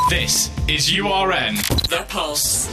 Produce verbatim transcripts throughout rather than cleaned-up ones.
This is U R N, The Pulse.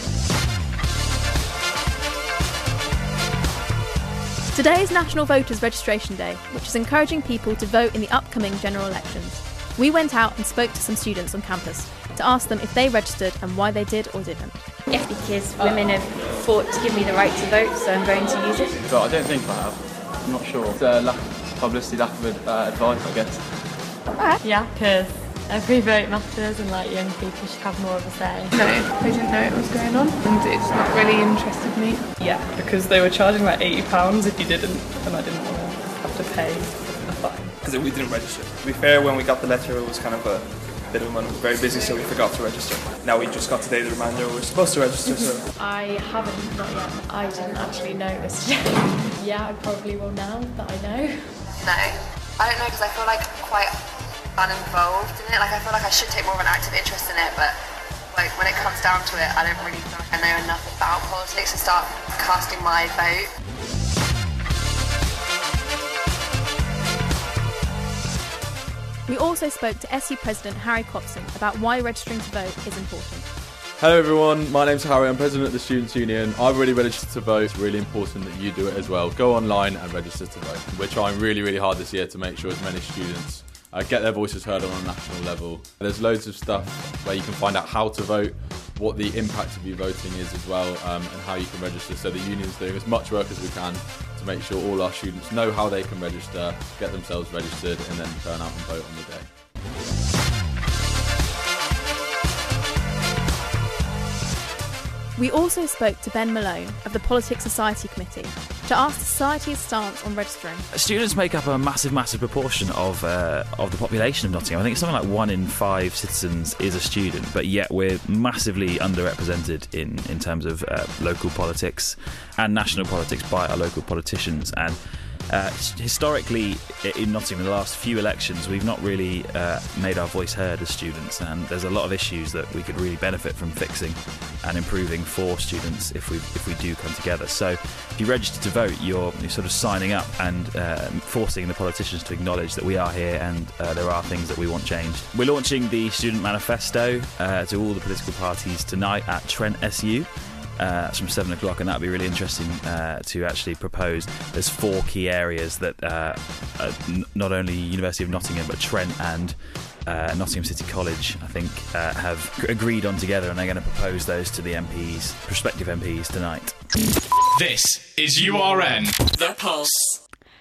Today is National Voters Registration Day, which is encouraging people to vote in the upcoming general elections. We went out and spoke to some students on campus to ask them if they registered and why they did or didn't. Yes, because women have fought to give me the right to vote, so I'm going to use it. But I don't think I have. I'm not sure. It's uh, lack of publicity, lack of uh, advice, I guess. Right. Yeah, because every vote matters and like young people should have more of a say. No, I didn't know it was going on and it's not really interested me. Yeah, because they were charging like eighty pounds if you didn't, and I didn't want to have to pay a fine. Because we didn't register. To be fair, when we got the letter it was kind of a bit of a month, very busy, so we forgot to register. Now we just got today the reminder we're supposed to register, so... I haven't, not yet. I didn't actually know it was today. Yeah, I probably will now that I know. No, I don't know because I feel like I'm quite uninvolved in it. Like I feel like I should take more of an active interest in it, but like when it comes down to it, I don't really feel like I know enough about politics to start casting my vote. We also spoke to S U President Harry Copson about why registering to vote is important. Hello everyone, my name's Harry, I'm President of the Students' Union. I've already registered to vote. It's really important that you do it as well. Go online and register to vote. We're trying really, really hard this year to make sure as many students uh, get their voices heard on a national level. There's loads of stuff where you can find out how to vote, what the impact of your voting is as well, um, and how you can register. So the union's doing as much work as we can to make sure all our students know how they can register, get themselves registered, and then turn out and vote on the day. We also spoke to Ben Malone of the Politics Society Committee to ask the Society's stance on registering. Students make up a massive, massive proportion of uh, of the population of Nottingham. I think it's something like one in five citizens is a student, but yet we're massively underrepresented in, in terms of uh, local politics and national politics by our local politicians. And Uh, historically in Nottingham, in the last few elections, we've not really uh, made our voice heard as students, and there's a lot of issues that we could really benefit from fixing and improving for students if we if we do come together. So if you register to vote, you're, you're sort of signing up and uh, forcing the politicians to acknowledge that we are here and uh, there are things that we want changed. We're launching the Student Manifesto uh, to all the political parties tonight at Trent S U. Uh, it's from seven o'clock, and that'll be really interesting uh, to actually propose. There's four key areas that uh, uh, n- not only University of Nottingham but Trent and uh, Nottingham City College, I think, uh, have g- agreed on together, and they're going to propose those to the M Ps, prospective M Ps, tonight. This is U R N, The Pulse.